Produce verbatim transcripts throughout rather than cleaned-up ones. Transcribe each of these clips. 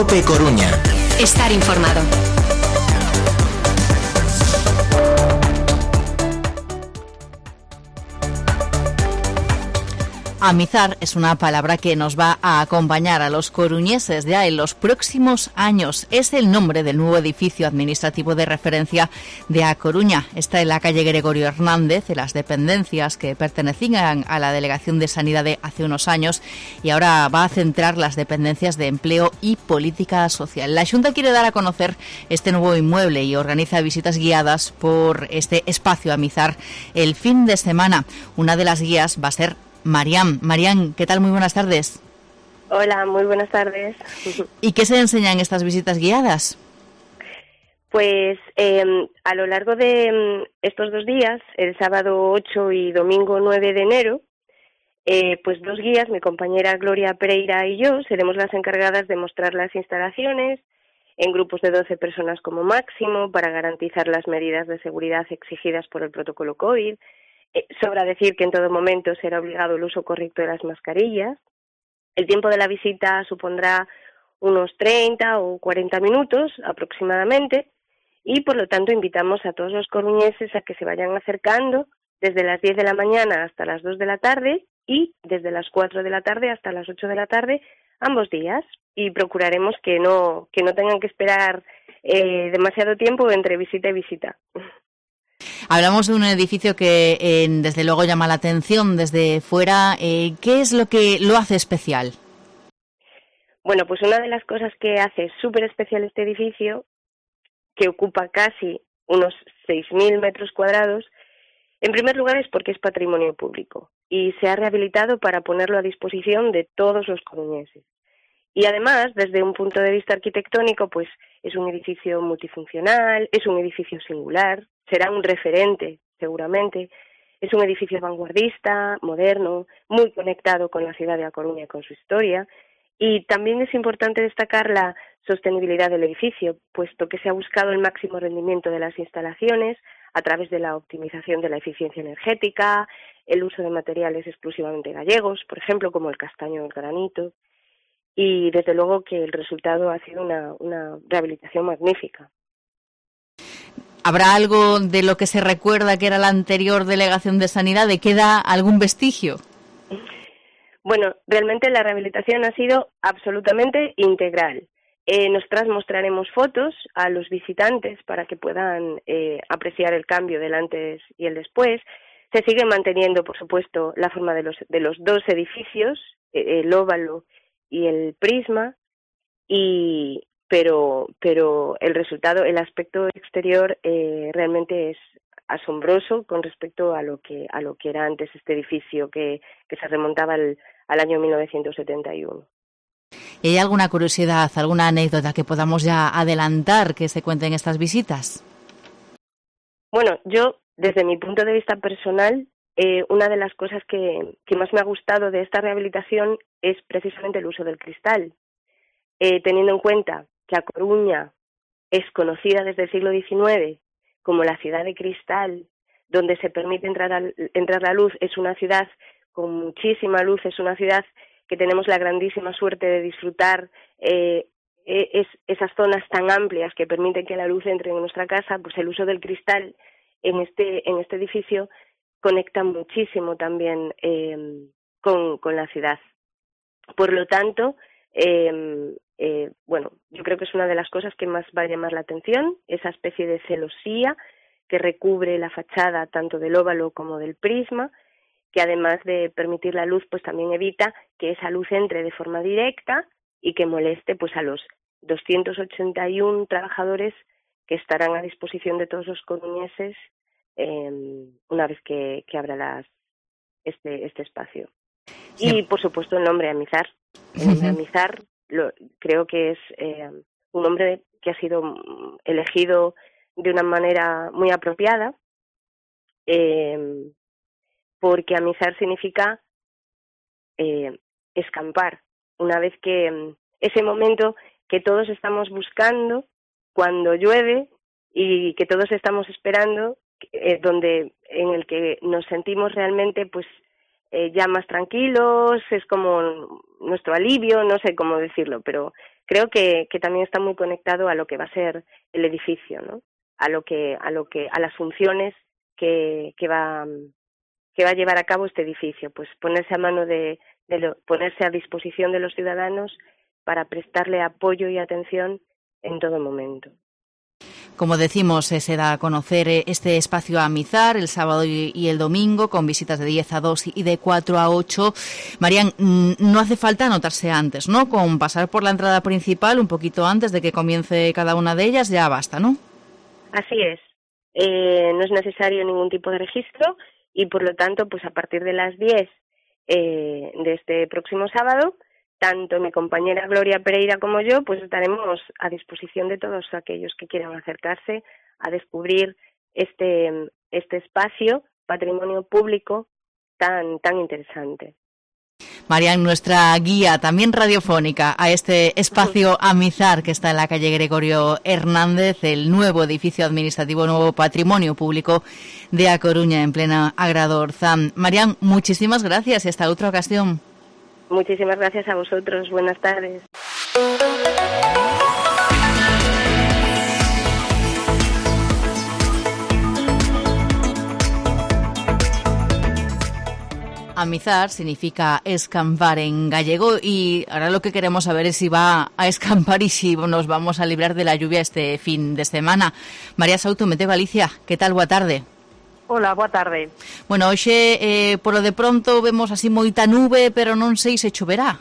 COPE Coruña. Estar informado. Amizar es una palabra que nos va a acompañar a los coruñeses ya en los próximos años. Es el nombre del nuevo edificio administrativo de referencia de A Coruña. Está en la calle Gregorio Hernández, en las dependencias que pertenecían a la Delegación de Sanidad de hace unos años, y ahora va a centrar las dependencias de empleo y política social. La Xunta quiere dar a conocer este nuevo inmueble y organiza visitas guiadas por este espacio Amizar el fin de semana. Una de las guías va a ser Marián. Marián, ¿qué tal? Muy buenas tardes. Hola, muy buenas tardes. ¿Y qué se enseña en estas visitas guiadas? Pues eh, a lo largo de estos dos días, el sábado ocho y domingo nueve de enero, eh, pues dos guías, mi compañera Gloria Pereira y yo, seremos las encargadas de mostrar las instalaciones en grupos de doce personas como máximo para garantizar las medidas de seguridad exigidas por el protocolo COVID. Eh, sobra decir que en todo momento será obligado el uso correcto de las mascarillas. El tiempo de la visita supondrá unos treinta o cuarenta minutos aproximadamente y por lo tanto invitamos a todos los coruñeses a que se vayan acercando desde las diez de la mañana hasta las dos de la tarde y desde las cuatro de la tarde hasta las ocho de la tarde ambos días, y procuraremos que no, que no tengan que esperar eh, demasiado tiempo entre visita y visita. Hablamos de un edificio que eh, desde luego llama la atención desde fuera. Eh, ¿Qué es lo que lo hace especial? Bueno, pues una de las cosas que hace súper especial este edificio, que ocupa casi unos seis mil metros cuadrados, en primer lugar es porque es patrimonio público y se ha rehabilitado para ponerlo a disposición de todos los coruñeses. Y además, desde un punto de vista arquitectónico, pues es un edificio multifuncional, es un edificio singular, será un referente, seguramente. Es un edificio vanguardista, moderno, muy conectado con la ciudad de A Coruña y con su historia. Y también es importante destacar la sostenibilidad del edificio, puesto que se ha buscado el máximo rendimiento de las instalaciones a través de la optimización de la eficiencia energética, el uso de materiales exclusivamente gallegos, por ejemplo, como el castaño o el granito. Y desde luego que el resultado ha sido una, una rehabilitación magnífica. ¿Habrá algo de lo que se recuerda que era la anterior Delegación de Sanidad? ¿De queda algún vestigio? Bueno, realmente la rehabilitación ha sido absolutamente integral. Eh, nosotras mostraremos fotos a los visitantes para que puedan eh, apreciar el cambio del antes y el después. Se sigue manteniendo, por supuesto, la forma de los, de los dos edificios, eh, el óvalo y el prisma, y pero pero el resultado, el aspecto exterior eh, realmente es asombroso con respecto a lo que a lo que era antes este edificio que, que se remontaba al, al año mil novecientos setenta y uno. ¿Y hay alguna curiosidad, alguna anécdota que podamos ya adelantar que se cuente en estas visitas? Bueno, yo, desde mi punto de vista personal, eh, una de las cosas que, que más me ha gustado de esta rehabilitación es precisamente el uso del cristal. Eh, teniendo en cuenta que A Coruña es conocida desde el siglo diecinueve como la ciudad de cristal, donde se permite entrar, al, entrar la luz, es una ciudad con muchísima luz, es una ciudad que tenemos la grandísima suerte de disfrutar eh, es, esas zonas tan amplias que permiten que la luz entre en nuestra casa, pues el uso del cristal en este, en este edificio conecta muchísimo también eh, con, con la ciudad. Por lo tanto, eh, eh, bueno, yo creo que es una de las cosas que más va a llamar la atención, esa especie de celosía que recubre la fachada tanto del óvalo como del prisma, que además de permitir la luz, pues también evita que esa luz entre de forma directa y que moleste pues a los doscientos ochenta y uno trabajadores que estarán a disposición de todos los coruñeses eh, una vez que, que abra las, este, este espacio. Sí. Y, por supuesto, el nombre Amizar. El nombre Amizar lo, creo que es eh, un nombre que ha sido elegido de una manera muy apropiada, eh, porque amizar significa eh, escampar. Una vez que ese momento que todos estamos buscando cuando llueve y que todos estamos esperando, eh, donde en el que nos sentimos realmente pues eh, ya más tranquilos, es como nuestro alivio, no sé cómo decirlo, pero creo que, que también está muy conectado a lo que va a ser el edificio, ¿no? A lo que, a lo que, a las funciones que, que va, que va a llevar a cabo este edificio, pues ponerse a mano de, de lo, ponerse a disposición de los ciudadanos para prestarle apoyo y atención en todo momento. Como decimos, se da a conocer este espacio Amizar el sábado y el domingo, con visitas de diez a dos y de cuatro a ocho. Marian, no hace falta anotarse antes, ¿no? Con pasar por la entrada principal un poquito antes de que comience cada una de ellas ya basta, ¿no? Así es. Eh, no es necesario ningún tipo de registro y, por lo tanto, pues a partir de las diez eh, de este próximo sábado, tanto mi compañera Gloria Pereira como yo, pues estaremos a disposición de todos aquellos que quieran acercarse a descubrir este, este espacio, patrimonio público tan, tan interesante. Marian, nuestra guía también radiofónica a este espacio Amizar que está en la calle Gregorio Hernández, el nuevo edificio administrativo, nuevo patrimonio público de A Coruña, en plena Agrado Orzán. Marian, muchísimas gracias y hasta otra ocasión. Muchísimas gracias a vosotros. Buenas tardes. Amizar significa escampar en gallego y ahora lo que queremos saber es si va a escampar y si nos vamos a librar de la lluvia este fin de semana. María Souto, Meteo Galicia, ¿qué tal? Boa tarde. Hola, boa tarde. Bueno, hoxe, eh, por lo de pronto, vemos así moita nube, pero non sei se choverá.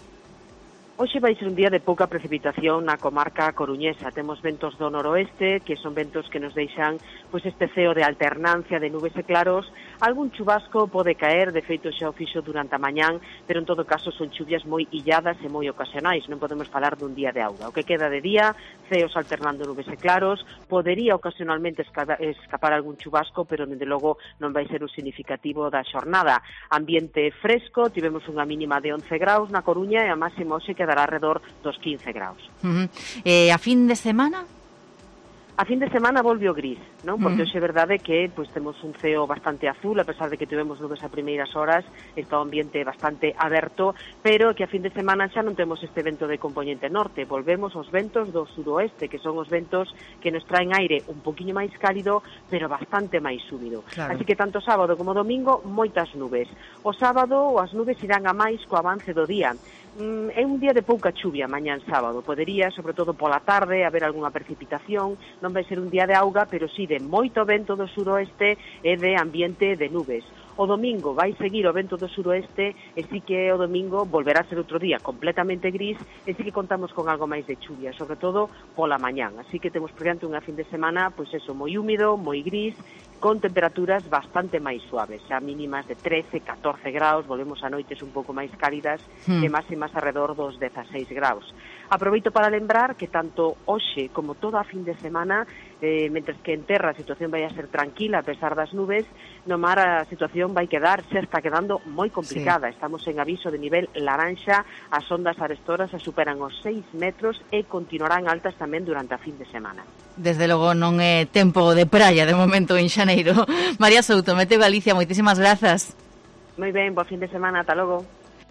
Hoxe vai ser un día de pouca precipitación na comarca coruñesa. Temos ventos do noroeste, que son ventos que nos deixan pois este ceo de alternancia de nubes e claros. Algún chubasco pode caer, de feito xa o fixo durante a mañán, pero en todo caso son chuvias moi illadas e moi ocasionais. Non podemos falar dun día de auga. O que queda de día, ceos alternando nubes e claros, podería ocasionalmente escapar algún chubasco, pero dende logo non vai ser o significativo da xornada. Ambiente fresco, tivemos unha mínima de once graus na Coruña e a máxima hoxe quedará alrededor dos quince graus. Uh-huh. Eh, a fin de semana? A fin de semana volve o gris, non? Porque hoxe é verdade que pois temos un ceo bastante azul, a pesar de que tivemos nubes a primeiras horas, está o ambiente bastante aberto, pero que a fin de semana xa non temos este vento de componente norte, volvemos aos ventos do suroeste, que son os ventos que nos traen aire un poquinho máis cálido, pero bastante máis húmido. Claro. Así que tanto sábado como domingo, moitas nubes. O sábado as nubes irán a máis co avance do día. É un día de pouca chuvia mañán sábado, podería, sobre todo pola tarde, haber algunha precipitación, non vai ser un día de auga, pero sí de moito vento do suroeste e de ambiente de nubes. O domingo vai seguir o vento do suroeste e sí que o domingo volverá a ser outro día completamente gris e sí que contamos con algo máis de chuvia, sobre todo pola mañán. Así que temos por diante unha fin de semana, pois eso, moi húmido, moi gris, con temperaturas bastante máis suaves, xa mínimas de trece, catorce graus, volvemos a noites un pouco máis cálidas hmm. e máximas alrededor dos dezaseis graus. Aproveito para lembrar que tanto hoxe como toda a fin de semana, eh, mentres que en terra a situación vai a ser tranquila a pesar das nubes, no mar a situación vai quedar, xa está quedando moi complicada. Sí. Estamos en aviso de nivel laranxa, as ondas arestoras se superan os seis metros e continuarán altas tamén durante a fin de semana. Desde logo non é tempo de praia de momento en xaneiro. María Souto, Meteo Galicia, moitísimas grazas. Moi ben, bo fin de semana, ata logo.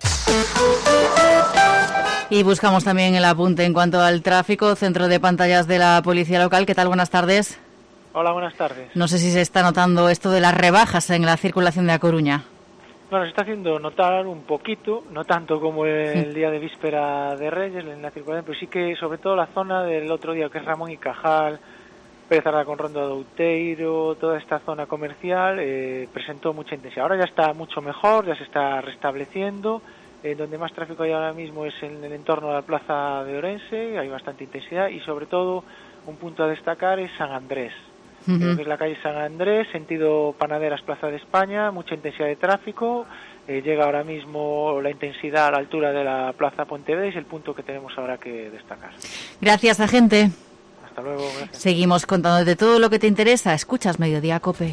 Y buscamos también el apunte en cuanto al tráfico. Centro de pantallas de la Policía Local. ¿Qué tal? Buenas tardes. Hola, buenas tardes. No sé si se está notando esto de las rebajas en la circulación de A Coruña. Bueno, se está haciendo notar un poquito, no tanto como el día de víspera de Reyes en la circulación, pero sí que sobre todo la zona del otro día, que es Ramón y Cajal, Pérez Arda con Ronda de Outeiro, toda esta zona comercial, eh, presentó mucha intensidad. Ahora ya está mucho mejor, ya se está restableciendo. Eh, donde más tráfico hay ahora mismo es en el entorno de la plaza de Orense, hay bastante intensidad y sobre todo un punto a destacar es San Andrés. Uh-huh. Creo que es la calle San Andrés, sentido Panaderas, Plaza de España, mucha intensidad de tráfico, eh, llega ahora mismo la intensidad a la altura de la Plaza Pontevedra y es el punto que tenemos ahora que destacar. Gracias, agente. Hasta luego, gracias. Seguimos contándote todo lo que te interesa. Escuchas Mediodía COPE.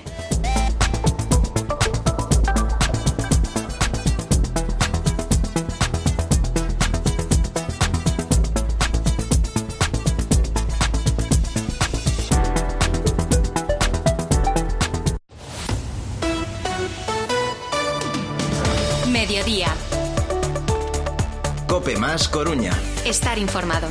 COPE Más Coruña. Estar informado.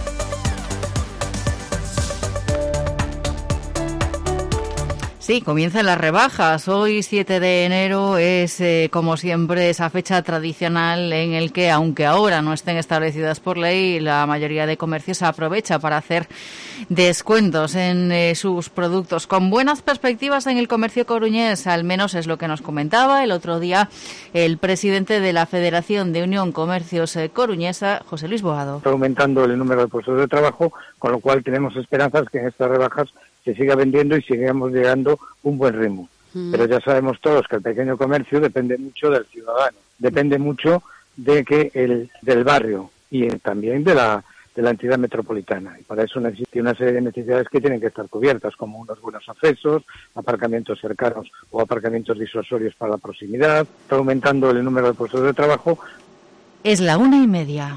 Sí, comienzan las rebajas. Hoy, siete de enero, es, eh, como siempre, esa fecha tradicional en el que, aunque ahora no estén establecidas por ley, la mayoría de comercios aprovecha para hacer descuentos en eh, sus productos. Con buenas perspectivas en el comercio coruñés, al menos es lo que nos comentaba el otro día el presidente de la Federación de Unión Comercios eh, Coruñesa, José Luis Boado. Está aumentando el número de puestos de trabajo, con lo cual tenemos esperanzas que en estas rebajas se siga vendiendo y sigamos llegando un buen ritmo. Mm. Pero ya sabemos todos que el pequeño comercio depende mucho del ciudadano, depende mucho de que el del barrio y también de la de la entidad metropolitana. Y para eso existe una serie de necesidades que tienen que estar cubiertas, como unos buenos accesos, aparcamientos cercanos o aparcamientos disuasorios para la proximidad. Está aumentando el número de puestos de trabajo. Es la una y media.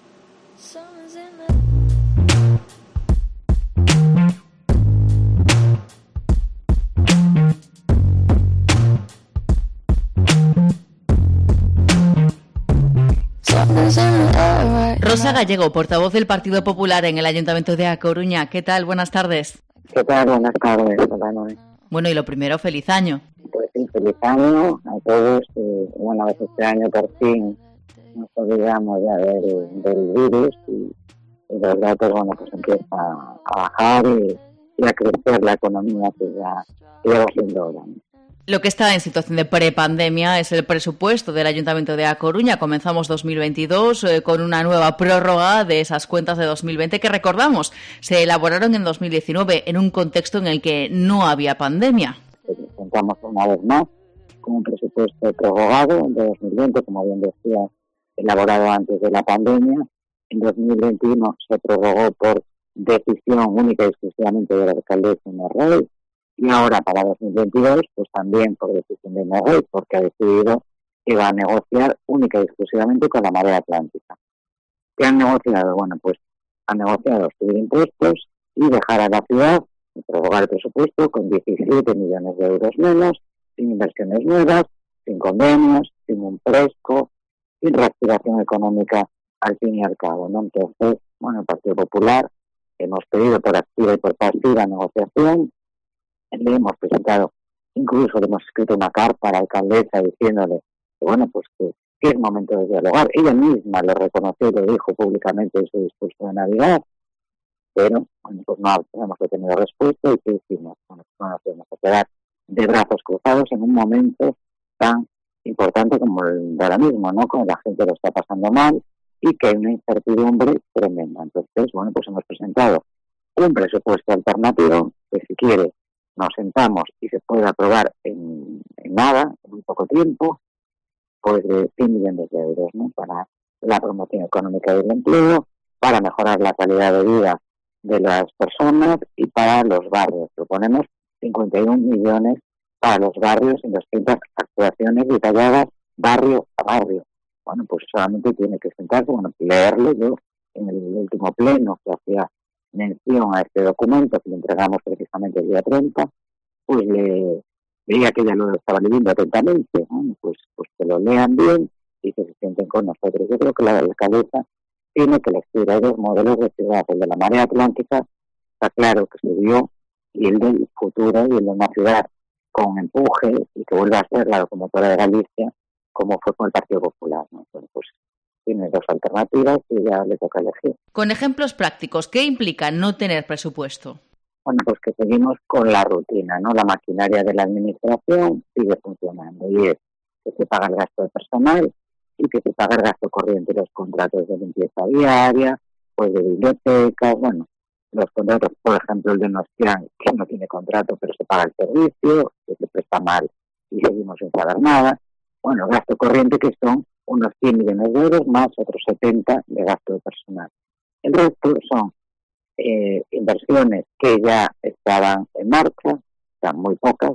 Rosa Gallego, portavoz del Partido Popular en el Ayuntamiento de A Coruña. ¿Qué tal? Buenas tardes. ¿Qué tal? Buenas tardes. Hola, Noé. Bueno, y lo primero, feliz año. Pues sí, feliz año a todos. Y, bueno, a veces este año por fin nos olvidamos ya del, del virus y, y los datos, bueno, pues empieza a bajar y, y a crecer la economía que ya lleva siendo ahora. Lo que está en situación de prepandemia es el presupuesto del Ayuntamiento de A Coruña. Comenzamos dos mil veintidós eh, con una nueva prórroga de esas cuentas de dos mil veinte que, recordamos, se elaboraron en dos mil diecinueve en un contexto en el que no había pandemia. Contamos una vez más con un presupuesto prorrogado de dos mil veinte, como bien decía, elaborado antes de la pandemia. En dos mil veintiuno se prorrogó por decisión única y exclusivamente de la alcaldesa Merrey. Y ahora, para dos mil veintidós, pues también por decisión de Merrey, porque ha decidido que va a negociar única y exclusivamente con la Marea Atlántica. ¿Qué han negociado? Bueno, pues han negociado subir impuestos y dejar a la ciudad y prorrogar el presupuesto con diecisiete millones de euros menos, sin inversiones nuevas, sin convenios, sin un fresco, sin reactivación económica al fin y al cabo, ¿no? Entonces, bueno, el Partido Popular hemos pedido por activa y por pasiva negociación. Le hemos presentado, incluso le hemos escrito una carta a la alcaldesa diciéndole que, bueno, pues que, que es momento de dialogar. Ella misma lo reconoció y lo dijo públicamente en su discurso de Navidad, pero, bueno, pues no hemos obtenido respuesta y ¿qué hicimos? Bueno, no nos vamos a quedar de brazos cruzados en un momento tan importante como el de ahora mismo, ¿no? Como la gente lo está pasando mal y que hay una incertidumbre tremenda. Entonces, bueno, pues hemos presentado un presupuesto alternativo que, si quiere, nos sentamos y se puede aprobar en, en nada, en muy poco tiempo, pues de cien millones de euros, ¿no? Para la promoción económica del empleo, para mejorar la calidad de vida de las personas y para los barrios. Proponemos cincuenta y un millones para los barrios en distintas actuaciones detalladas barrio a barrio. Bueno, pues solamente tiene que sentarse, bueno, leerlo. Yo en el último pleno que hacía mención a este documento que le entregamos precisamente el día treinta, pues le veía que ya lo estaba leyendo atentamente, ¿no? pues, pues que lo lean bien y que se sienten con nosotros. Yo creo que la alcaldesa tiene que elegir. Hay dos modelos de ciudad. El de la Marea Atlántica está claro que se dio, y el del futuro, y el de una ciudad con empuje y que vuelva a ser la locomotora de Galicia, como fue con el Partido Popular, ¿no? Bueno, pues tiene dos alternativas y ya le toca elegir. Con ejemplos prácticos, ¿qué implica no tener presupuesto? Bueno, pues que seguimos con la rutina, ¿no? La maquinaria de la administración sigue funcionando y es que se paga el gasto de personal y que se paga el gasto corriente, los contratos de limpieza diaria, pues de bibliotecas, bueno, los contratos, por ejemplo, el de Nostian, que no tiene contrato pero se paga el servicio, que se presta mal y seguimos sin pagar nada. Bueno, gasto corriente que son unos cien millones de euros más otros setenta de gasto de personal. El resto son eh, inversiones que ya estaban en marcha, están muy pocas,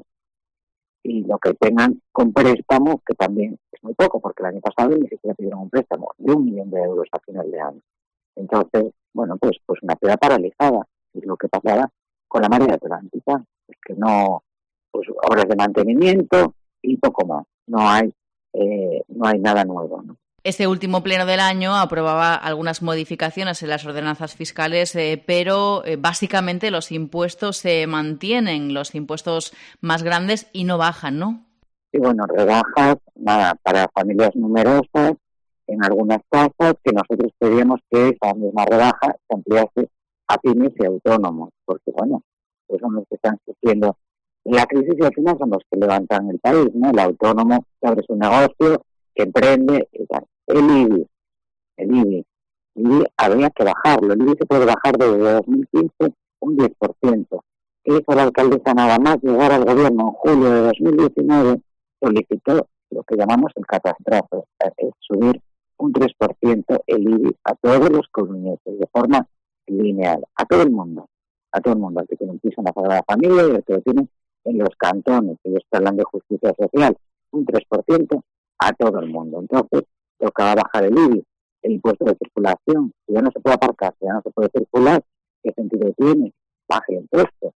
y lo que tengan con préstamo, que también es muy poco, porque el año pasado ni siquiera pidieron un préstamo de un millón de euros a final de año. Entonces, bueno, pues pues una ciudad paralizada, es lo que pasaba con la Marea Atlántica, es que no, pues obras de mantenimiento y poco más, no hay Eh, no hay nada nuevo, ¿no? Este último pleno del año aprobaba algunas modificaciones en las ordenanzas fiscales, eh, pero eh, básicamente los impuestos se mantienen, los impuestos más grandes, y no bajan, ¿no? Y bueno, rebajas nada, para familias numerosas en algunas tasas, que nosotros pedíamos que esa misma rebaja se ampliase a pymes y autónomos, porque bueno, pues son los que están sufriendo la crisis y al final son los que levantan el país, ¿no? El autónomo que abre su negocio, que emprende y tal. El I B I, el I B I, el I B I habría que bajarlo. El I B I se puede bajar desde dos mil quince un diez por ciento. Que hizo la alcaldesa nada más llegar al gobierno en julio de dos mil diecinueve, solicitó lo que llamamos el catastrazo, es subir un tres por ciento el I B I a todos los coruñeses de forma lineal, a todo el mundo, a todo el mundo, al que tiene un piso en la Sagrada Familia y al que lo tiene en los cantones, ellos hablan de justicia social, un tres por ciento a todo el mundo. Entonces, tocaba bajar el I B I, el impuesto de circulación. Si ya no se puede aparcar, si ya no se puede circular, ¿qué sentido tiene? Baje el impuesto,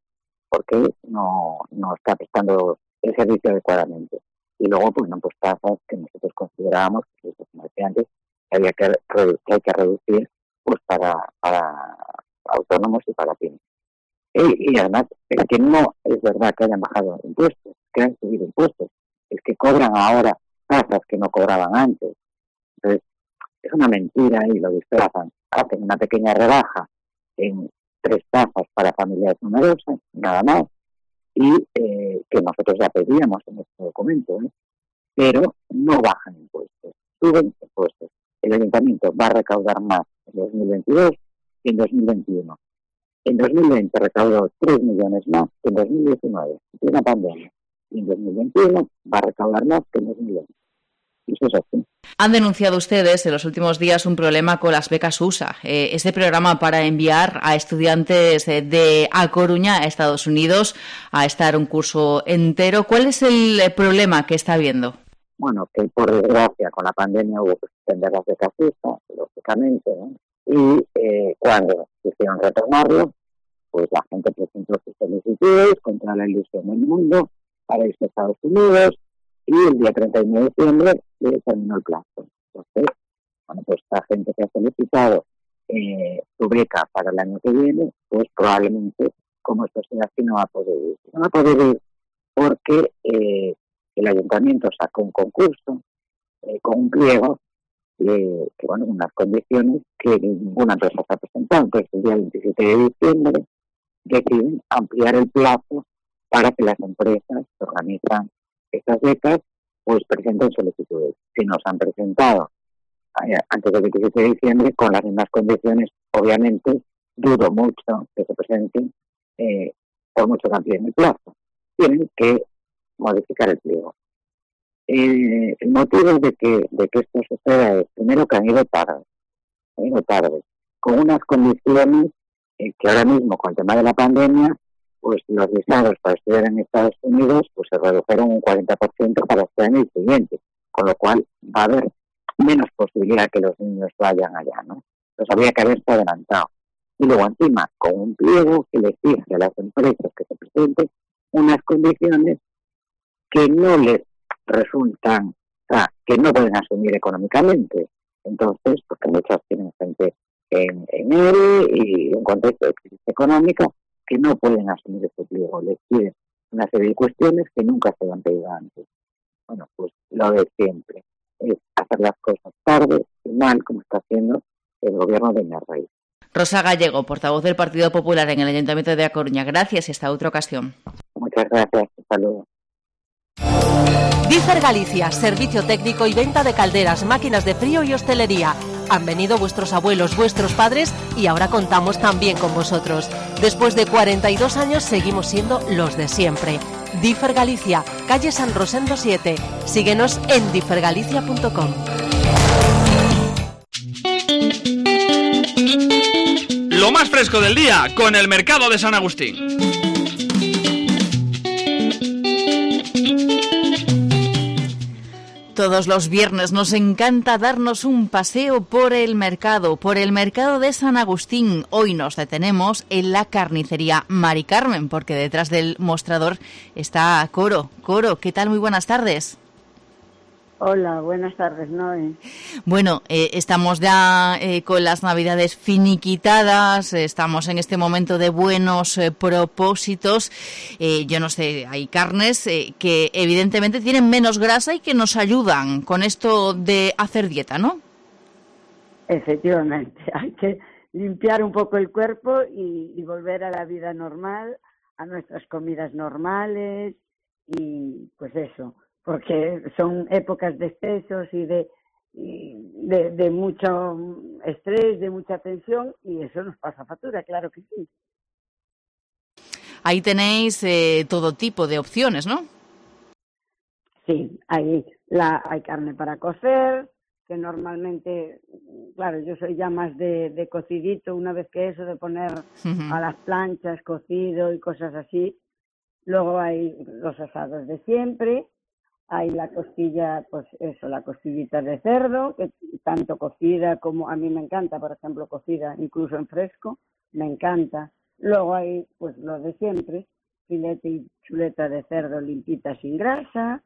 porque no, no está prestando el servicio adecuadamente. Y luego, pues no, pues tasas que nosotros considerábamos que los comerciantes había que, que hay que reducir pues para, para autónomos y para pymes. Y, y además, es que no es verdad que hayan bajado impuestos, que han subido impuestos, es que cobran ahora tasas que no cobraban antes. Entonces, es una mentira y lo disfrazan. Hacen una pequeña rebaja en tres tasas para familias numerosas, nada más, y eh, que nosotros ya pedíamos en nuestro documento, ¿eh? Pero no bajan impuestos, suben impuestos. El ayuntamiento va a recaudar más en dos mil veintidós que en dos mil veintiuno. En dos mil veinte recaudó tres millones más que en dos mil diecinueve, en una pandemia. Y en dos mil veintiuno va a recaudar más que en dos mil veinte. Y eso es así. Han denunciado ustedes en los últimos días un problema con las becas U S A, eh, ese programa para enviar a estudiantes de, de A Coruña a Estados Unidos a estar un curso entero. ¿Cuál es el problema que está habiendo? Bueno, que por desgracia con la pandemia hubo que suspender las becas U S A, lógicamente, ¿no? Y eh, cuando quisieron retomarlo, pues la gente presentó sus solicitudes contra la ilusión del mundo para irse a Estados Unidos, y el día treinta y uno de diciembre se terminó el plazo. Entonces, bueno, pues la gente que ha solicitado eh, su beca para el año que viene, pues probablemente, como esto sea así, no va a poder ir. No va a poder ir porque eh, el ayuntamiento sacó un concurso eh, con un pliego eh, que, bueno, unas condiciones que ninguna empresa se ha presentado. Entonces, el día veintisiete de diciembre deciden ampliar el plazo para que las empresas que organizan estas becas pues presenten solicitudes. Si nos han presentado eh, antes del veintisiete de diciembre con las mismas condiciones, obviamente dudo mucho que se presenten eh, por mucho que amplíen el plazo. Tienen que modificar el pliego. Eh, el motivo de que de que esto suceda es, primero, que han ido tarde, han ido tarde, con unas condiciones eh, que ahora mismo, con el tema de la pandemia, pues los visados para estudiar en Estados Unidos pues se redujeron un cuarenta por ciento para este año y siguiente, con lo cual va a haber menos posibilidad que los niños vayan allá, ¿no? Entonces habría que haberse adelantado. Y luego encima, con un pliego que les exige a las empresas que se presenten unas condiciones que no les resultan, o sea, que no pueden asumir económicamente. Entonces, porque muchas tienen gente en, en él y un contexto de crisis económica, que no pueden asumir este pliego, les piden una serie de cuestiones que nunca se han pedido antes. Bueno, pues lo de siempre, es hacer las cosas tarde y mal, como está haciendo el gobierno de Narváez. Rosa Gallego, portavoz del Partido Popular en el Ayuntamiento de A Coruña. Gracias y hasta otra ocasión. Muchas gracias, hasta luego. Differ Galicia, servicio técnico y venta de calderas, máquinas de frío y hostelería. Han venido vuestros abuelos, vuestros padres y ahora contamos también con vosotros. Después de cuarenta y dos años seguimos siendo los de siempre. Differ Galicia, calle San Rosendo siete. Síguenos en differ galicia punto com. Lo más fresco del día con el mercado de San Agustín. Todos los viernes nos encanta darnos un paseo por el mercado, por el mercado de San Agustín. Hoy nos detenemos en la carnicería Mari Carmen, porque detrás del mostrador está Coro. Coro, ¿qué tal? Muy buenas tardes. Hola, buenas tardes, Noé. Bueno, eh, estamos ya eh, con las Navidades finiquitadas, estamos en este momento de buenos eh, propósitos. Eh, yo no sé, hay carnes eh, que evidentemente tienen menos grasa y que nos ayudan con esto de hacer dieta, ¿no? Efectivamente, hay que limpiar un poco el cuerpo y, y volver a la vida normal, a nuestras comidas normales y pues eso, porque son épocas de excesos y de, y de, de mucho estrés, de mucha tensión y eso nos pasa factura, claro que sí. Ahí tenéis eh, todo tipo de opciones, ¿no? Sí, hay, la, hay carne para cocer, que normalmente, claro, yo soy ya más de, de cocidito, una vez que eso de poner uh-huh. a las planchas cocido y cosas así. Luego hay los asados de siempre, hay la costilla, pues eso, la costillita de cerdo, que tanto cocida como a mí me encanta, por ejemplo, cocida incluso en fresco, me encanta. Luego hay, pues, lo de siempre, filete y chuleta de cerdo limpita sin grasa,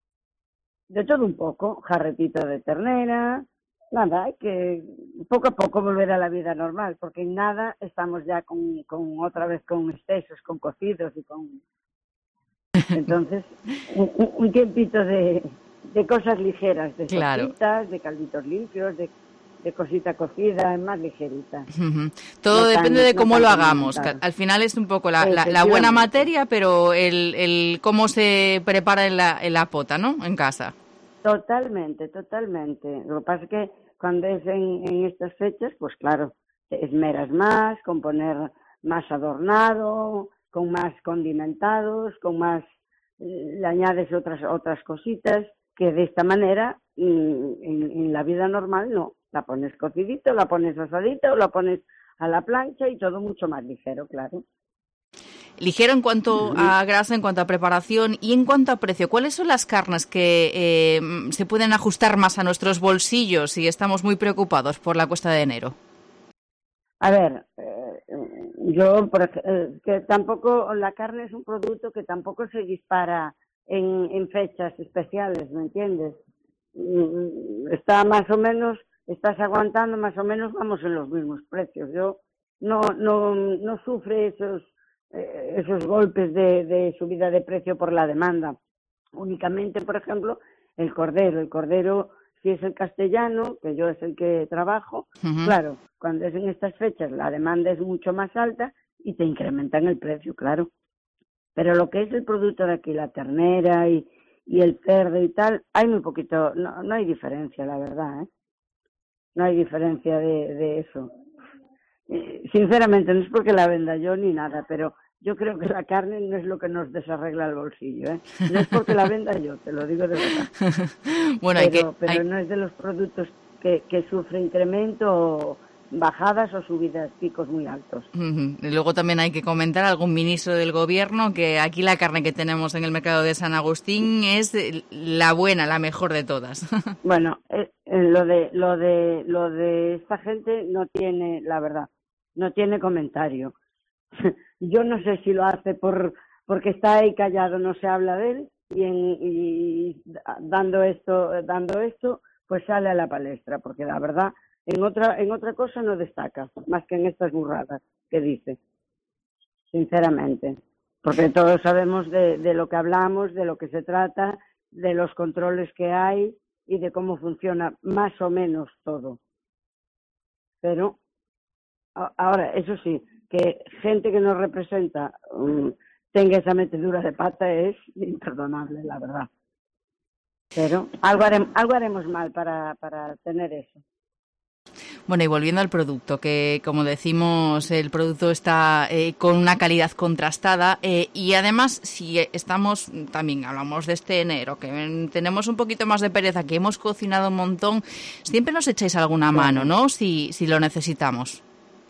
de todo un poco, jarretito de ternera, nada, hay que poco a poco volver a la vida normal, porque en nada estamos ya con, con otra vez con excesos, con cocidos y con... Entonces, un, un tiempito de, de cosas ligeras, de claro. sopitas, de calditos limpios, de, de cosita cocida, más ligerita. Uh-huh. Todo no depende tan, de cómo no lo hagamos. Al final es un poco la, la, la buena materia, pero el, el cómo se prepara en la, en la pota, ¿no? En casa. Totalmente, totalmente. Lo que pasa es que cuando es en, en estas fechas, pues claro, te esmeras más, con poner más adornado, con más condimentados, con más, le añades otras otras cositas, que de esta manera, en, en la vida normal no. La pones cocidito, la pones asadita o la pones a la plancha y todo mucho más ligero, claro. Ligero en cuanto a grasa, en cuanto a preparación y en cuanto a precio. ¿Cuáles son las carnes que eh, se pueden ajustar más a nuestros bolsillos si estamos muy preocupados por la cuesta de enero? A ver, eh, yo, por, eh, que tampoco, la carne es un producto que tampoco se dispara en, en fechas especiales, ¿me entiendes? Está más o menos, estás aguantando más o menos, vamos en los mismos precios. Yo no, no, no sufre esos esos golpes de, de subida de precio por la demanda. Únicamente, por ejemplo, el cordero. El cordero, si es el castellano, que yo es el que trabajo, uh-huh. claro, cuando es en estas fechas la demanda es mucho más alta y te incrementan el precio, claro. Pero lo que es el producto de aquí, la ternera y, y el cerdo y tal, hay muy poquito, no, no hay diferencia, la verdad, ¿eh? No hay diferencia de, de eso. Sinceramente, no es porque la venda yo ni nada, pero yo creo que la carne no es lo que nos desarregla el bolsillo, ¿eh? No es porque la venda yo, te lo digo de verdad. Bueno, pero hay que, pero hay... no es de los productos que, que sufre incremento o bajadas o subidas, picos muy altos. Uh-huh. Y luego también hay que comentar a algún ministro del gobierno que aquí la carne que tenemos en el mercado de San Agustín es la buena, la mejor de todas. Bueno, eh, eh, lo de lo de lo de esta gente no tiene, la verdad, no tiene comentario. Yo no sé si lo hace por porque está ahí callado, no se habla de él y, en, y dando esto dando esto pues sale a la palestra, porque la verdad en otra en otra cosa no destaca más que en estas burradas que dice, sinceramente, porque todos sabemos de, de lo que hablamos, de lo que se trata, de los controles que hay y de cómo funciona más o menos todo. Pero ahora, eso sí, que gente que nos representa um, tenga esa metedura de pata es imperdonable, la verdad. Pero algo haremos, algo haremos mal para, para tener eso. Bueno, y volviendo al producto, que como decimos, el producto está eh, con una calidad contrastada eh, y además, si estamos, también hablamos de este enero, que tenemos un poquito más de pereza, que hemos cocinado un montón, siempre nos echáis alguna mano, ¿no? Si, si lo necesitamos.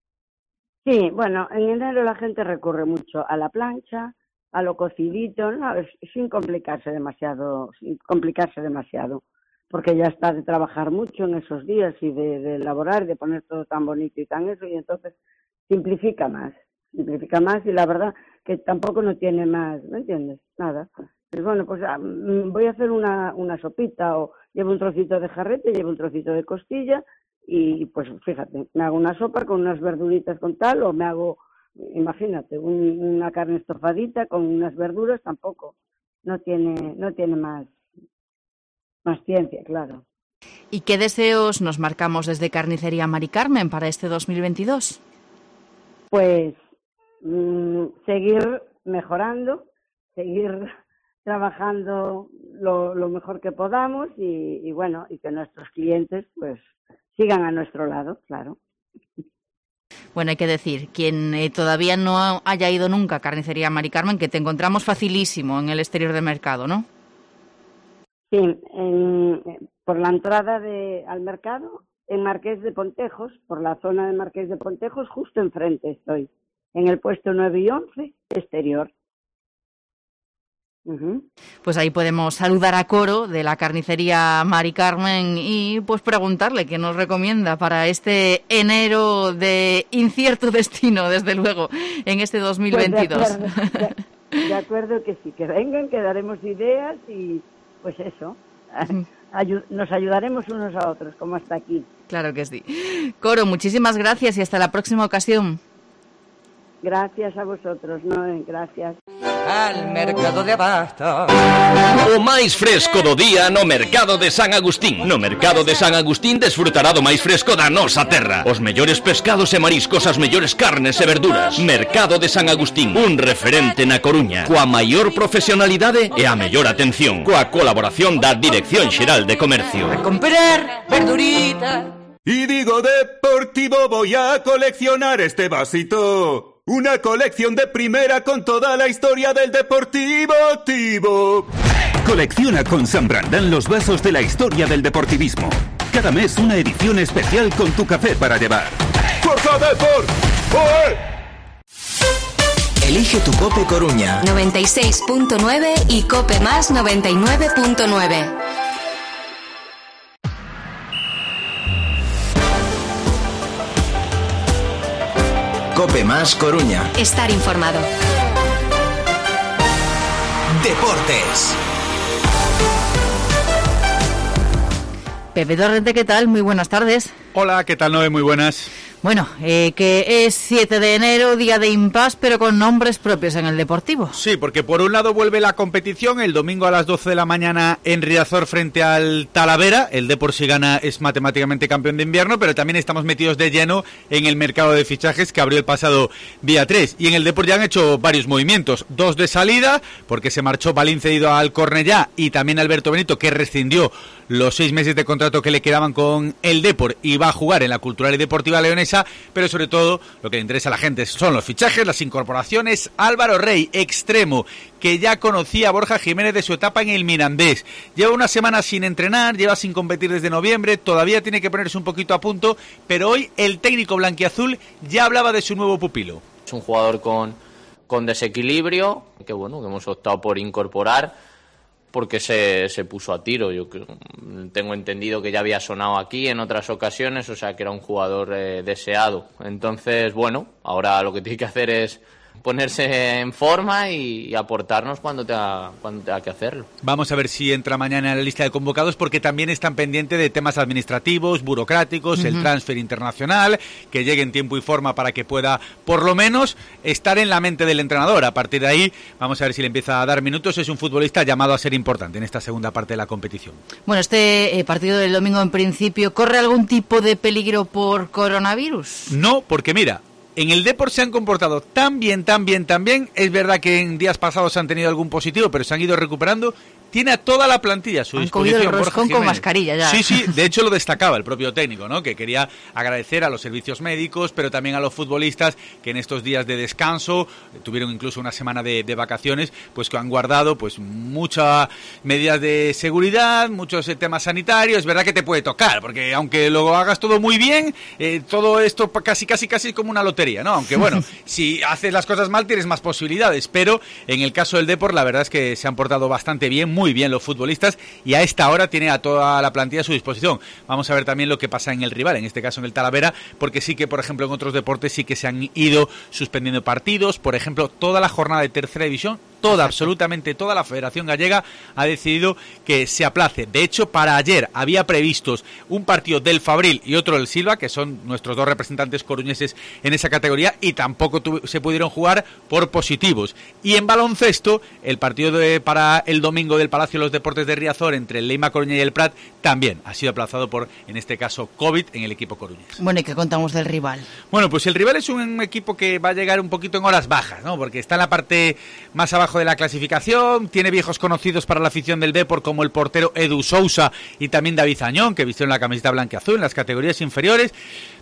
Sí, bueno, en enero la gente recurre mucho a la plancha, a lo cocidito, ¿no? sin complicarse demasiado, sin complicarse demasiado. Porque ya está de trabajar mucho en esos días y de, de elaborar, de poner todo tan bonito y tan eso, y entonces simplifica más, simplifica más y la verdad que tampoco no tiene más, ¿me entiendes? Nada, Pues bueno, pues voy a hacer una, una sopita, o llevo un trocito de jarrete, llevo un trocito de costilla, y pues fíjate, me hago una sopa con unas verduritas con tal, o me hago, imagínate, un, una carne estofadita con unas verduras, tampoco, no tiene, no tiene más, más ciencia, claro. ¿Y qué deseos nos marcamos desde Carnicería Mari Carmen para este dos mil veintidós? Pues mmm, seguir mejorando, seguir trabajando lo, lo mejor que podamos y, y bueno, y que nuestros clientes pues sigan a nuestro lado, claro. Bueno, hay que decir, quien eh, todavía no haya ido nunca a Carnicería Mari Carmen, que te encontramos facilísimo en el exterior del mercado, ¿no? Sí, en, por la entrada de, al mercado, en Marqués de Pontejos, por la zona de Marqués de Pontejos, justo enfrente estoy, en el puesto nueve y once, exterior. Uh-huh. Pues ahí podemos saludar a Coro de la Carnicería Mari Carmen y pues preguntarle qué nos recomienda para este enero de incierto destino, desde luego, en este dos mil veintidós. Pues de, acuerdo, de, de acuerdo que sí, que vengan, que daremos ideas y pues eso, ayu- nos ayudaremos unos a otros, como hasta aquí. Claro que sí. Coro, muchísimas gracias y hasta la próxima ocasión. Gracias a vosotros, Noé, gracias. Al mercado de abasto. O máis fresco do día no mercado de San Agustín. No mercado de San Agustín desfrutará do máis fresco da nosa terra. Os mellores pescados e mariscos, as mellores carnes e verduras. Mercado de San Agustín, un referente na Coruña, coa maior profesionalidade e a mellor atención, coa colaboración da Dirección Xeral de Comercio. A comprar verdurita. Y digo deportivo, voy a coleccionar este vasito. Una colección de primera con toda la historia del Deportivo Tivo. Colecciona con San Brandán los vasos de la historia del deportivismo. Cada mes una edición especial con tu café para llevar. ¡Forza Deport! ¡Oe! Elige tu Cope Coruña. noventa y seis punto nueve y Cope Más noventa y nueve punto nueve. Cope Más Coruña. Estar informado. Deportes. Pepe Torrente, ¿qué tal? Muy buenas tardes. Hola, ¿qué tal, Noé? Muy buenas. Bueno, eh, que es siete de enero, día de impasse, pero con nombres propios en el Deportivo. Sí, porque por un lado vuelve la competición el domingo a las doce de la mañana en Riazor frente al Talavera. El Depor, si gana, es matemáticamente campeón de invierno, pero también estamos metidos de lleno en el mercado de fichajes que abrió el pasado día tres. Y en el Depor ya han hecho varios movimientos, dos de salida, porque se marchó Balín cedido al Cornellá y también Alberto Benito, que rescindió los seis meses de contrato que le quedaban con el Depor y va a jugar en la Cultural y Deportiva Leonesa, pero sobre todo lo que le interesa a la gente son los fichajes, las incorporaciones. Álvaro Rey, extremo, que ya conocía a Borja Jiménez de su etapa en el Mirandés. Lleva una semana sin entrenar, lleva sin competir desde noviembre, todavía tiene que ponerse un poquito a punto, pero hoy el técnico blanquiazul ya hablaba de su nuevo pupilo. Es un jugador con, con desequilibrio, que bueno, que hemos optado por incorporar, porque se, se puso a tiro. Yo tengo entendido que ya había sonado aquí en otras ocasiones, o sea que era un jugador eh, deseado. Entonces, bueno, ahora lo que tiene que hacer es ponerse en forma y, y aportarnos cuando tenga, cuando tenga que hacerlo. Vamos a ver si entra mañana en la lista de convocados, porque también están pendientes de temas administrativos, burocráticos, uh-huh. el transfer internacional, que llegue en tiempo y forma para que pueda, por lo menos, estar en la mente del entrenador. A partir de ahí, vamos a ver si le empieza a dar minutos. Es un futbolista llamado a ser importante en esta segunda parte de la competición. Bueno, este eh, partido del domingo, en principio, ¿corre algún tipo de peligro por coronavirus? No, porque mira, en el Depor se han comportado tan bien, tan bien, tan bien. Es verdad que en días pasados han tenido algún positivo, pero se han ido recuperando. Tiene a toda la plantilla a su han disposición. El roscón con mascarilla ya. Sí, sí, de hecho lo destacaba el propio técnico, ¿no? Que quería agradecer a los servicios médicos, pero también a los futbolistas que en estos días de descanso, tuvieron incluso una semana de, de vacaciones, pues que han guardado pues muchas medidas de seguridad, muchos eh, temas sanitarios. Es verdad que te puede tocar, porque aunque lo hagas todo muy bien, eh, todo esto casi, casi, casi como una lotería, ¿no? Aunque bueno, si haces las cosas mal tienes más posibilidades, pero en el caso del Depor la verdad es que se han portado bastante bien, muy bien los futbolistas, y a esta hora tiene a toda la plantilla a su disposición. Vamos a ver también lo que pasa en el rival, en este caso en el Talavera, porque sí que, por ejemplo, en otros deportes sí que se han ido suspendiendo partidos. Por ejemplo, toda la jornada de tercera división toda, absolutamente toda la Federación Gallega ha decidido que se aplace. De hecho, para ayer había previstos un partido del Fabril y otro del Silva, que son nuestros dos representantes coruñeses en esa categoría, y tampoco tu- se pudieron jugar por positivos. Y en baloncesto, el partido de, para el domingo del Palacio de los Deportes de Riazor entre el Leima Coruña y el Prat también ha sido aplazado por, en este caso, COVID en el equipo coruñés. Bueno, ¿y qué contamos del rival? Bueno, pues el rival es un equipo que va a llegar un poquito en horas bajas, ¿no? Porque está en la parte más abajo de la clasificación, tiene viejos conocidos para la afición del Depor como el portero Edu Sousa y también David Añón, que vistieron la camiseta blanca y azul en las categorías inferiores.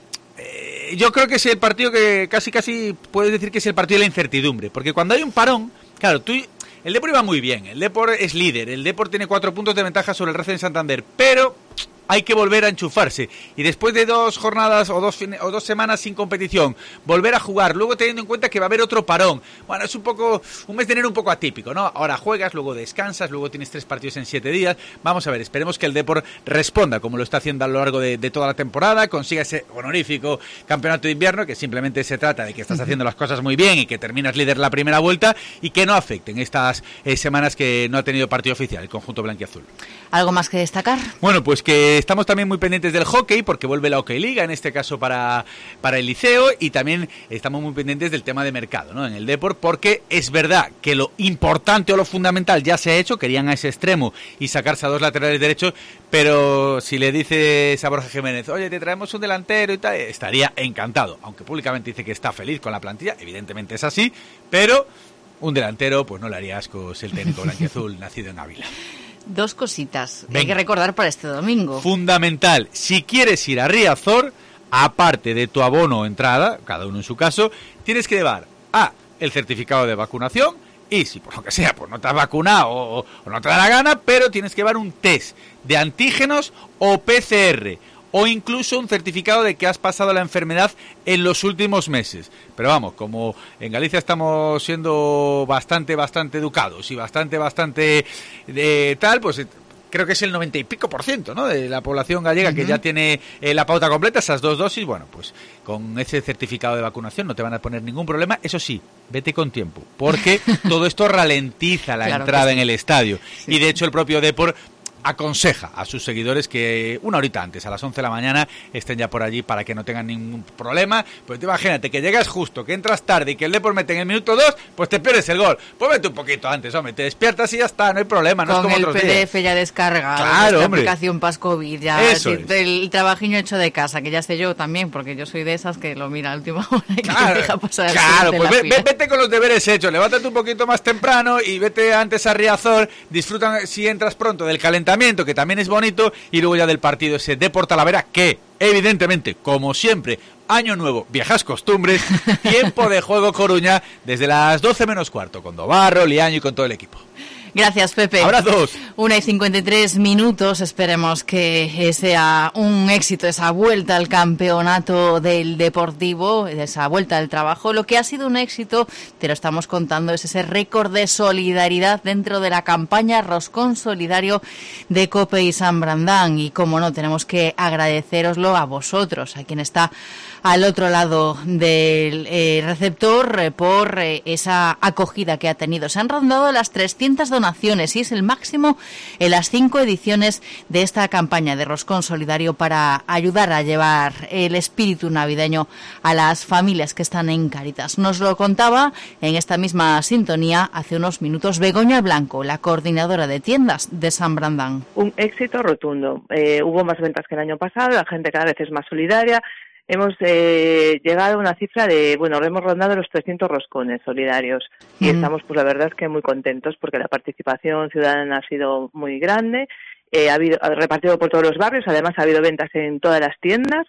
Eh, yo creo que es el partido que casi casi puedes decir que es el partido de la incertidumbre, porque cuando hay un parón, claro, tú... El Depor iba muy bien, el Depor es líder, el Depor tiene cuatro puntos de ventaja sobre el Racing de Santander, pero hay que volver a enchufarse, y después de dos jornadas o dos, fine, o dos semanas sin competición, volver a jugar, luego teniendo en cuenta que va a haber otro parón. Bueno, es un poco un mes de enero un poco atípico, ¿no? Ahora juegas, luego descansas, luego tienes tres partidos en siete días. Vamos a ver, esperemos que el Depor responda como lo está haciendo a lo largo de, de toda la temporada, consiga ese honorífico campeonato de invierno, que simplemente se trata de que estás haciendo las cosas muy bien y que terminas líder la primera vuelta, y que no afecten estas eh, semanas que no ha tenido partido oficial el conjunto blanquiazul. ¿Algo más que destacar? Bueno, pues que estamos también muy pendientes del hockey, porque vuelve la Hockey Liga, en este caso para, para el Liceo, y también estamos muy pendientes del tema de mercado, ¿no? En el Depor, porque es verdad que lo importante o lo fundamental ya se ha hecho, querían a ese extremo y sacarse a dos laterales derechos, pero si le dices a Borja Jiménez, oye, te traemos un delantero y tal, estaría encantado, aunque públicamente dice que está feliz con la plantilla, evidentemente es así, pero un delantero pues no le haría ascos el técnico blanquiazul nacido en Ávila. Dos cositas que Venga. hay que recordar para este domingo. Fundamental, si quieres ir a Riazor, aparte de tu abono o entrada, cada uno en su caso, tienes que llevar A, el certificado de vacunación, y si por lo que sea, pues no te has vacunado o, o no te da la gana, pero tienes que llevar un test de antígenos o P C R, o incluso un certificado de que has pasado la enfermedad en los últimos meses. Pero vamos, como en Galicia estamos siendo bastante, bastante educados y bastante, bastante de tal, pues creo que es el noventa y pico por ciento, ¿no?, de la población gallega, uh-huh, que ya tiene eh, la pauta completa, esas dos dosis. Bueno, pues con ese certificado de vacunación no te van a poner ningún problema. Eso sí, vete con tiempo, porque todo esto ralentiza la claro entrada sí. en el estadio. Sí. Y de hecho el propio Depor aconseja a sus seguidores que una horita antes, a las once de la mañana, estén ya por allí para que no tengan ningún problema. Pues imagínate que llegas justo, que entras tarde y que el Depor mete en el minuto dos, pues te pierdes el gol. Pues vete un poquito antes, hombre, te despiertas y ya está, no hay problema, no con es como otros días. Con el P D F ya descargado, claro, la hombre. aplicación Pascovid, ya Eso el, es. el trabajiño hecho de casa, que ya sé yo también, porque yo soy de esas que lo mira a última hora y claro, que deja pasar. Claro, pues ve, ve, vete con los deberes hechos, levántate un poquito más temprano y vete antes a Riazor, disfrutan si entras pronto del calentamiento, que también es bonito, y luego ya del partido ese Depor Talavera, que evidentemente, como siempre, año nuevo, viejas costumbres, tiempo de juego Coruña desde las doce menos cuarto, con Dobarro, Liaño y con todo el equipo. Gracias, Pepe. Abrazos. Una y cincuenta y tres minutos. Esperemos que sea un éxito esa vuelta al campeonato del Deportivo, esa vuelta al trabajo. Lo que ha sido un éxito, te lo estamos contando, es ese récord de solidaridad dentro de la campaña Roscón Solidario de COPE y San Brandán. Y como no, tenemos que agradeceroslo a vosotros, a quien está al otro lado del eh, receptor, eh, por eh, esa acogida que ha tenido. Se han rondado las trescientas donaciones y es el máximo en las cinco ediciones de esta campaña de Roscón Solidario para ayudar a llevar el espíritu navideño a las familias que están en Cáritas. Nos lo contaba en esta misma sintonía hace unos minutos Begoña Blanco, la coordinadora de tiendas de San Brandán. Un éxito rotundo. Eh, hubo más ventas que el año pasado, la gente cada vez es más solidaria. Hemos eh, llegado a una cifra de, bueno, hemos rondado los trescientos roscones solidarios y mm. estamos, pues la verdad es que muy contentos porque la participación ciudadana ha sido muy grande, eh, ha habido ha repartido por todos los barrios, además ha habido ventas en todas las tiendas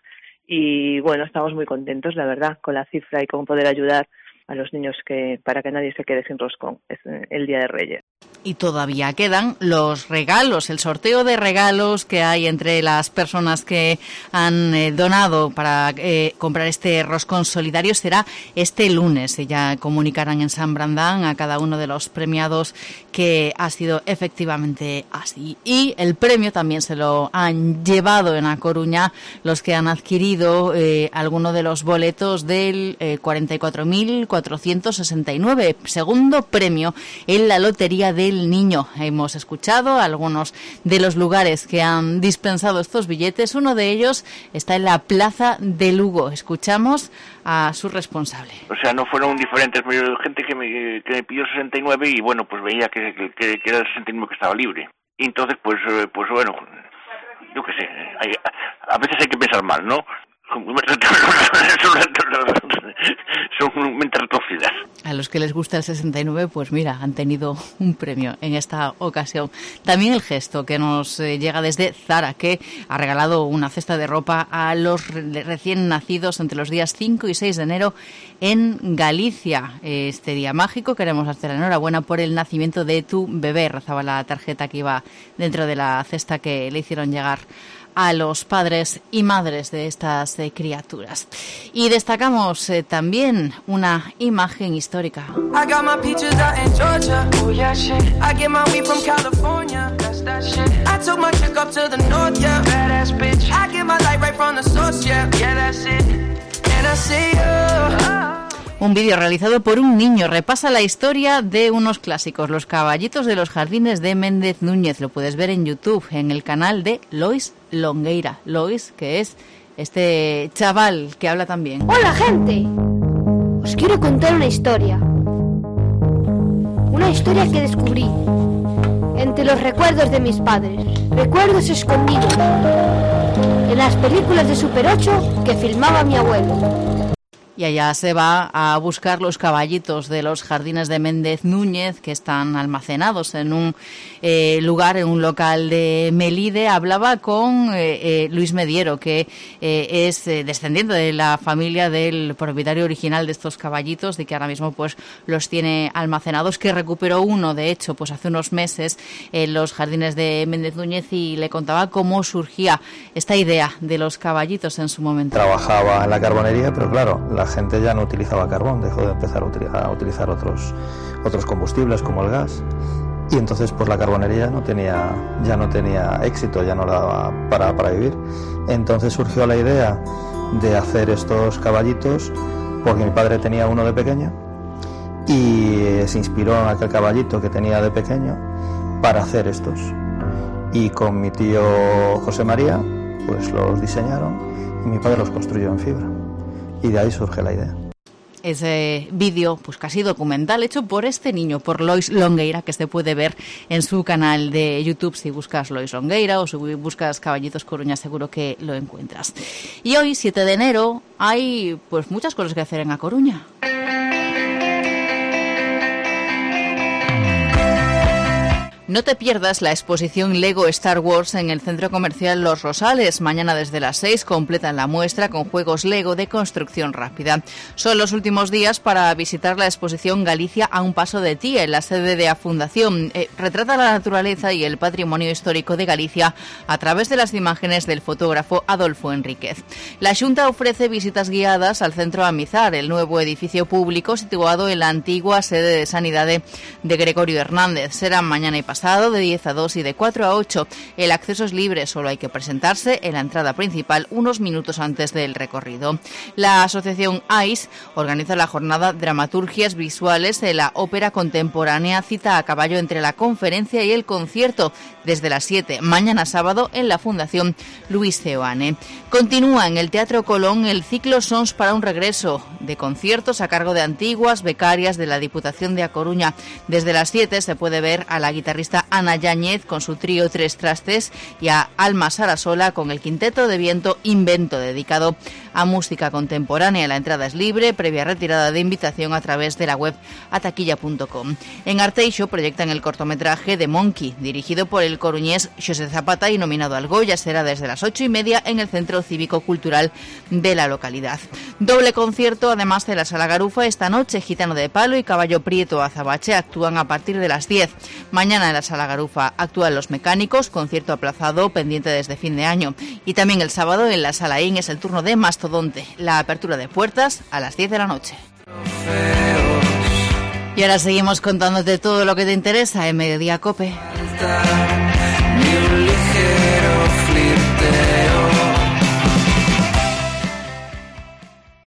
y, bueno, estamos muy contentos, la verdad, con la cifra y con poder ayudar a los niños que para que nadie se quede sin roscón. Es el Día de Reyes. Y todavía quedan los regalos, el sorteo de regalos que hay entre las personas que han eh, donado para eh, comprar este roscón solidario será este lunes. Ya comunicarán en San Brandán a cada uno de los premiados que ha sido efectivamente así. Y el premio también se lo han llevado en A Coruña los que han adquirido eh, alguno de los boletos del eh, cuarenta y cuatro mil cuatrocientos cuatrocientos sesenta y nueve, segundo premio en la Lotería del Niño. Hemos escuchado algunos de los lugares que han dispensado estos billetes. Uno de ellos está en la Plaza de Lugo. Escuchamos a su responsable. O sea, no fueron diferentes, gente que me, que me pidió sesenta y nueve y bueno, pues veía que, que, que era el sesenta y nueve que estaba libre. Y entonces, pues, pues bueno, yo qué sé, hay, a veces hay que pensar mal, ¿no? Son mentes retorcidas. A los que les gusta el sesenta y nueve, pues mira, han tenido un premio en esta ocasión. También el gesto que nos eh, llega desde Zara, que ha regalado una cesta de ropa a los re- recién nacidos entre los días cinco y seis de enero en Galicia. Este día mágico queremos hacer la enhorabuena por el nacimiento de tu bebé. Rezaba la tarjeta que iba dentro de la cesta que le hicieron llegar a los padres y madres de estas eh, criaturas. Y destacamos eh, también una imagen histórica. Un vídeo realizado por un niño repasa la historia de unos clásicos, los caballitos de los jardines de Méndez Núñez. Lo puedes ver en YouTube, en el canal de Lois Longueira. Lois, que es este chaval que habla también. ¡Hola, gente! Os quiero contar una historia. Una historia que descubrí entre los recuerdos de mis padres. Recuerdos escondidos en las películas de Super ocho que filmaba mi abuelo. Y allá se va a buscar los caballitos de los jardines de Méndez Núñez, que están almacenados en un eh, lugar, en un local de Melide. Hablaba con eh, eh, Luis Mediero, que eh, es eh, descendiente de la familia del propietario original de estos caballitos, de que ahora mismo pues los tiene almacenados, que recuperó uno, de hecho, pues hace unos meses en los jardines de Méndez Núñez, y le contaba cómo surgía esta idea de los caballitos en su momento. Trabajaba en la carbonería, pero claro, la gente ya no utilizaba carbón, dejó de empezar a utilizar, a utilizar otros otros combustibles como el gas, y entonces pues la carbonería no tenía ya no tenía éxito, ya no la daba para, para vivir. Entonces surgió la idea de hacer estos caballitos porque mi padre tenía uno de pequeño y se inspiró en aquel caballito que tenía de pequeño para hacer estos, y con mi tío José María pues los diseñaron y mi padre los construyó en fibra. Y de ahí surge la idea. Ese vídeo, pues casi documental, hecho por este niño, por Lois Longueira, que se puede ver en su canal de YouTube. Si buscas Lois Longueira o si buscas Caballitos Coruña, seguro que lo encuentras. Y hoy, siete de enero, hay pues muchas cosas que hacer en A Coruña. No te pierdas la exposición Lego Star Wars en el Centro Comercial Los Rosales. Mañana desde las seis completan la muestra con juegos Lego de construcción rápida. Son los últimos días para visitar la exposición Galicia a un paso de ti, en la sede de la Fundación. Eh, retrata la naturaleza y el patrimonio histórico de Galicia a través de las imágenes del fotógrafo Adolfo Enríquez. La Xunta ofrece visitas guiadas al Centro Amizar, el nuevo edificio público situado en la antigua sede de Sanidade de Gregorio Hernández. Será mañana y pasado de diez a dos y de cuatro a ocho. El acceso es libre, solo hay que presentarse en la entrada principal unos minutos antes del recorrido. La asociación A I S organiza la jornada Dramaturgias Visuales de la Ópera Contemporánea, cita a caballo entre la conferencia y el concierto, desde las siete, mañana sábado, en la Fundación Luis Ceoane. Continúa en el Teatro Colón el ciclo Sons para un regreso, de conciertos a cargo de antiguas becarias de la Diputación de A Coruña. Desde las siete se puede ver a la guitarrista Ana Yáñez con su trío Tres Trastes y a Alma Sarasola con el quinteto de viento Invento, dedicado a música contemporánea. La entrada es libre, previa retirada de invitación a través de la web ataquilla punto com. En Arteixo proyectan el cortometraje de Monkey, dirigido por el coruñés Xosé Zapata y nominado al Goya. Será desde las ocho y media en el Centro Cívico Cultural de la localidad. Doble concierto además de la Sala Garufa esta noche. Gitano de Palo y Caballo Prieto Azabache actúan a partir de las diez. Mañana en la Sala Garufa actúan Los Mecánicos, concierto aplazado pendiente desde fin de año. Y también el sábado en la Sala In es el turno de Mastodonte. La apertura de puertas a las diez de la noche. Y ahora seguimos contándote todo lo que te interesa en Mediodía Cope. Ni un ligero flirte